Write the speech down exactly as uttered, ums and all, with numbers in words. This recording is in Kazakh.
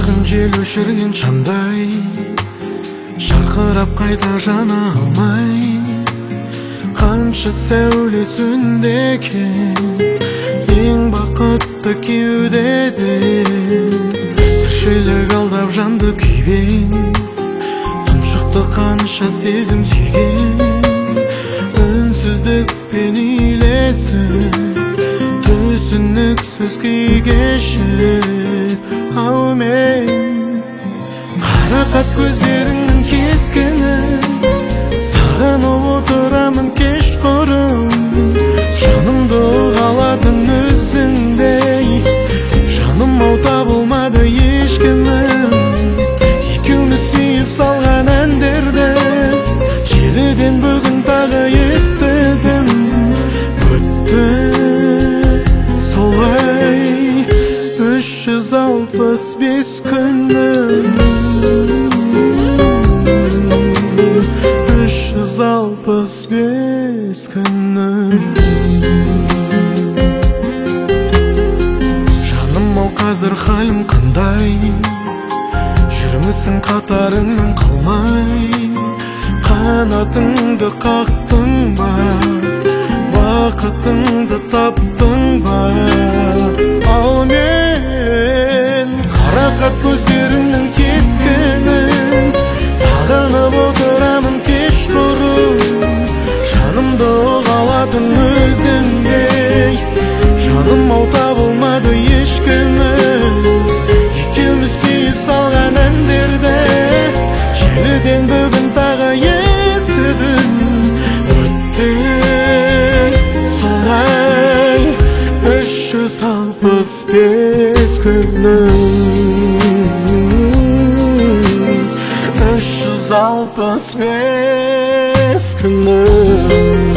Жарқын жел өшірген шамдай, жарқырап қайта жана алмай, қанша сәуле сөнді екен ең бақытты кеудеде. Тіршілік алдап жанды күйбен, тұншықты қанша сезім сүйген. Үнсіздікпен үйлесіп, түсініксіз күй кешіп, ау мен қарақат көздеріңнің кескінін сағынып отырамын кешқұрым. Жанымды қалатын өзіңдей, жаным ау табылмады ешкімім. Екеуміз сүйіп салған әндерді желіден бүгін тағы естідім. Өтті солай үш жүз алпыс бес күнім, үш жүз алпыс бес күнім. Жаным ау қазір халім қандай, жүрмісің қатарыңнан қалмай. Қанатыңды қақтың ба, бақытыңды таптың ба? Ал мен қарақат көздеріңнің кескінін сағынып отырамын кешқұрым. Жанымды қалатын өзіңдей, жаным ау табылмады ешкімім. Екеуміз сүйіп салған әндерді желіден бүгін тағы естідім. Өтті солай үш жүз алпыс бес күнім, үш жүз алпыс бес күнім.